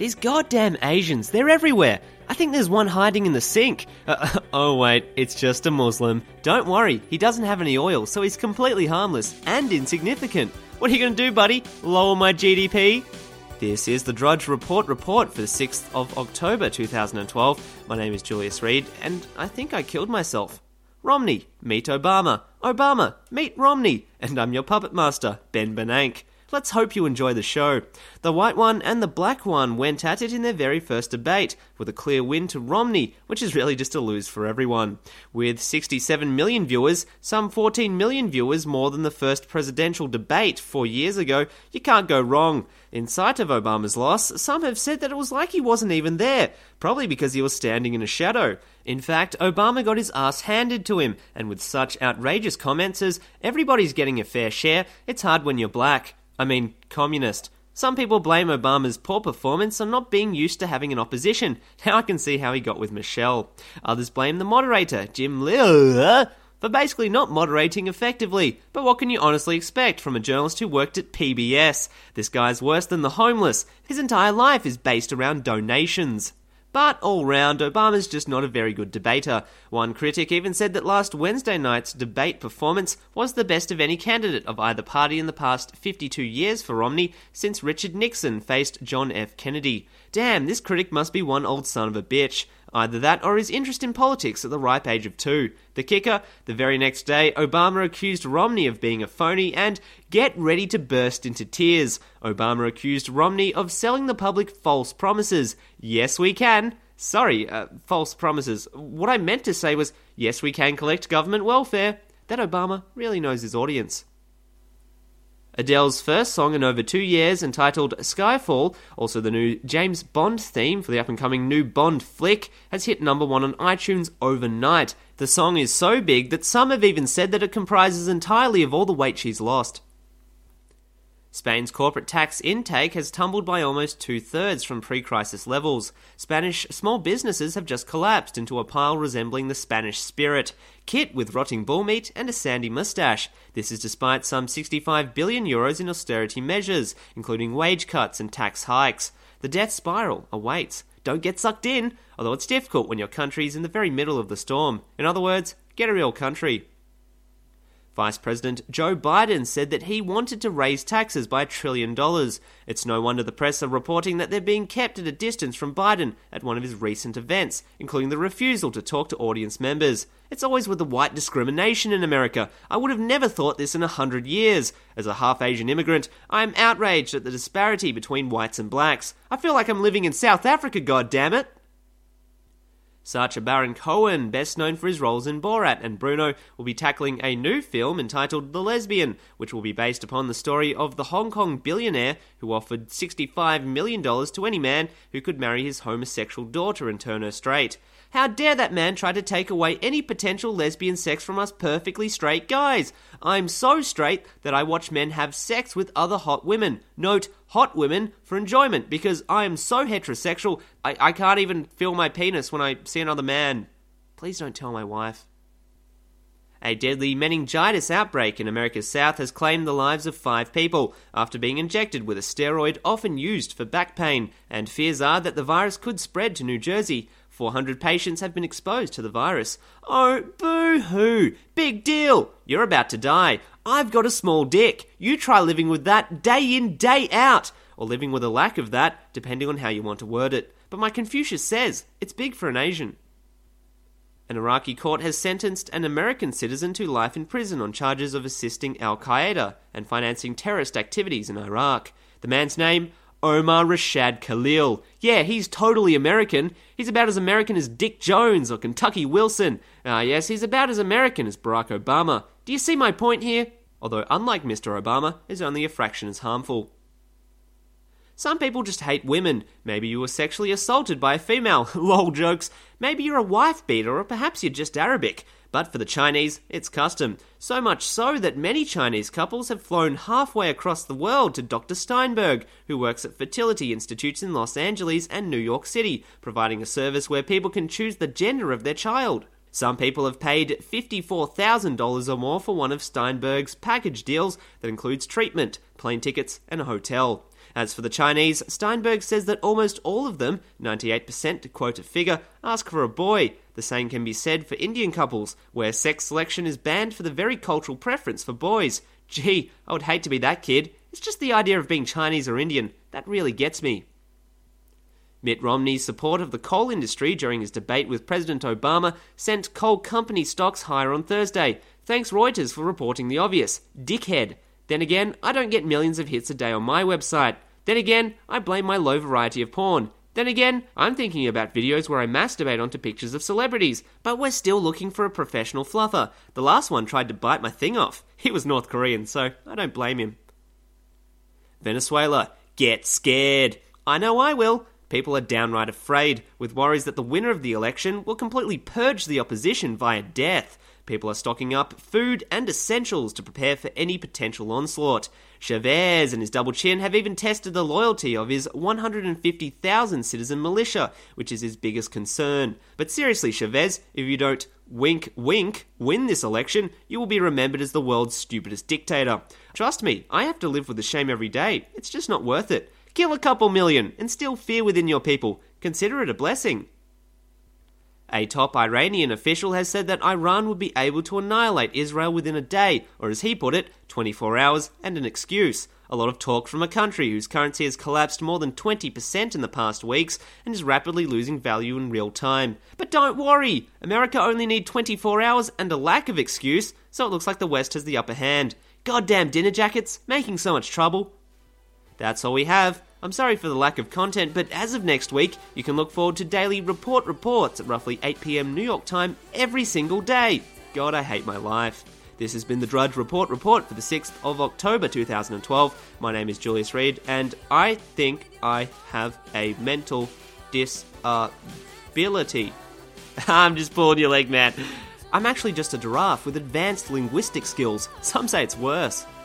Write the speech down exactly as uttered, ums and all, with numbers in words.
These goddamn Asians, they're everywhere. I think there's one hiding in the sink. Uh, oh wait, it's just a Muslim. Don't worry, he doesn't have any oil, so he's completely harmless and insignificant. What are you going to do, buddy? Lower my G D P? This is the Drudge Report report for the sixth of October two thousand twelve. My name is Julius Reed, and I think I killed myself. Romney, meet Obama. Obama, meet Romney. And I'm your puppet master, Ben Bernanke. Let's hope you enjoy the show. The white one and the black one went at it in their very first debate, with a clear win to Romney, which is really just a lose for everyone. With sixty-seven million viewers, some fourteen million viewers more than the first presidential debate four years ago, you can't go wrong. In sight of Obama's loss, some have said that it was like he wasn't even there, probably because he was standing in a shadow. In fact, Obama got his ass handed to him, and with such outrageous comments as, everybody's getting a fair share, it's hard when you're black. I mean, communist. Some people blame Obama's poor performance on not being used to having an opposition. Now I can see how he got with Michelle. Others blame the moderator, Jim Lehrer, for basically not moderating effectively. But what can you honestly expect from a journalist who worked at P B S? This guy's worse than the homeless. His entire life is based around donations. But all round, Obama's just not a very good debater. One critic even said that last Wednesday night's debate performance was the best of any candidate of either party in the past fifty-two years for Romney since Richard Nixon faced John F. Kennedy. Damn, this critic must be one old son of a bitch. Either that or his interest in politics at the ripe age of two. The kicker, the very next day, Obama accused Romney of being a phony and, get ready to burst into tears, Obama accused Romney of selling the public false promises. Yes, we can. Sorry, uh, false promises. What I meant to say was, yes, we can collect government welfare. That Obama really knows his audience. Adele's first song in over two years, entitled Skyfall, also the new James Bond theme for the up-and-coming new Bond flick, has hit number one on iTunes overnight. The song is so big that some have even said that it comprises entirely of all the weight she's lost. Spain's corporate tax intake has tumbled by almost two-thirds from pre-crisis levels. Spanish small businesses have just collapsed into a pile resembling the Spanish Spirit, Kit with rotting bull meat and a sandy moustache. This is despite some sixty-five billion euros in austerity measures, including wage cuts and tax hikes. The death spiral awaits. Don't get sucked in, although it's difficult when your country's in the very middle of the storm. In other words, get a real country. Vice President Joe Biden said that he wanted to raise taxes by a trillion dollars. It's no wonder the press are reporting that they're being kept at a distance from Biden at one of his recent events, including the refusal to talk to audience members. It's always with the white discrimination in America. I would have never thought this in a hundred years. As a half-Asian immigrant, I am outraged at the disparity between whites and blacks. I feel like I'm living in South Africa, goddammit. Sacha Baron Cohen, best known for his roles in Borat and Bruno, will be tackling a new film entitled The Lesbian, which will be based upon the story of the Hong Kong billionaire who offered sixty-five million dollars to any man who could marry his homosexual daughter and turn her straight. How dare that man try to take away any potential lesbian sex from us perfectly straight guys? I'm so straight that I watch men have sex with other hot women. Note, hot women for enjoyment, because I am so heterosexual, I, I can't even feel my penis when I see another man. Please don't tell my wife. A deadly meningitis outbreak in America's South has claimed the lives of five people after being injected with a steroid often used for back pain, and fears are that the virus could spread to New Jersey. four hundred patients have been exposed to the virus. Oh, boo-hoo! Big deal! You're about to die. I've got a small dick. You try living with that day in, day out. Or living with a lack of that, depending on how you want to word it. But my Confucius says, it's big for an Asian. An Iraqi court has sentenced an American citizen to life in prison on charges of assisting Al-Qaeda and financing terrorist activities in Iraq. The man's name? Omar Rashad Khalil. Yeah, he's totally American. He's about as American as Dick Jones or Kentucky Wilson. Ah, yes, he's about as American as Barack Obama. Do you see my point here? Although, unlike Mister Obama, is only a fraction as harmful. Some people just hate women. Maybe you were sexually assaulted by a female. Lol jokes. Maybe you're a wife beater, or perhaps you're just Arabic. But for the Chinese, it's custom. So much so that many Chinese couples have flown halfway across the world to Doctor Steinberg, who works at fertility institutes in Los Angeles and New York City, providing a service where people can choose the gender of their child. Some people have paid fifty-four thousand dollars or more for one of Steinberg's package deals that includes treatment, plane tickets, and a hotel. As for the Chinese, Steinberg says that almost all of them, ninety-eight percent to quote a figure, ask for a boy. The same can be said for Indian couples, where sex selection is banned for the very cultural preference for boys. Gee, I would hate to be that kid. It's just the idea of being Chinese or Indian. That really gets me. Mitt Romney's support of the coal industry during his debate with President Obama sent coal company stocks higher on Thursday. Thanks Reuters for reporting the obvious. Dickhead. Then again, I don't get millions of hits a day on my website. Then again, I blame my low variety of porn. Then again, I'm thinking about videos where I masturbate onto pictures of celebrities, but we're still looking for a professional fluffer. The last one tried to bite my thing off. He was North Korean, so I don't blame him. Venezuela. Get scared. I know I will. People are downright afraid, with worries that the winner of the election will completely purge the opposition via death. People are stocking up food and essentials to prepare for any potential onslaught. Chavez and his double chin have even tested the loyalty of his one hundred fifty thousand citizen militia, which is his biggest concern. But seriously, Chavez, if you don't wink wink win this election, you will be remembered as the world's stupidest dictator. Trust me, I have to live with the shame every day. It's just not worth it. Kill a couple million and still fear within your people. Consider it a blessing. A top Iranian official has said that Iran would be able to annihilate Israel within a day, or as he put it, twenty-four hours and an excuse. A lot of talk from a country whose currency has collapsed more than twenty percent in the past weeks and is rapidly losing value in real time. But don't worry! America only need twenty-four hours and a lack of excuse, so it looks like the West has the upper hand. Goddamn dinner jackets, making so much trouble. That's all we have. I'm sorry for the lack of content, but as of next week, you can look forward to daily report reports at roughly eight p.m. New York time every single day. God, I hate my life. This has been the Drudge Report Report for the sixth of October two thousand twelve. My name is Julius Reed, and I think I have a mental disability. I'm just pulling your leg, man. I'm actually just a giraffe with advanced linguistic skills. Some say it's worse.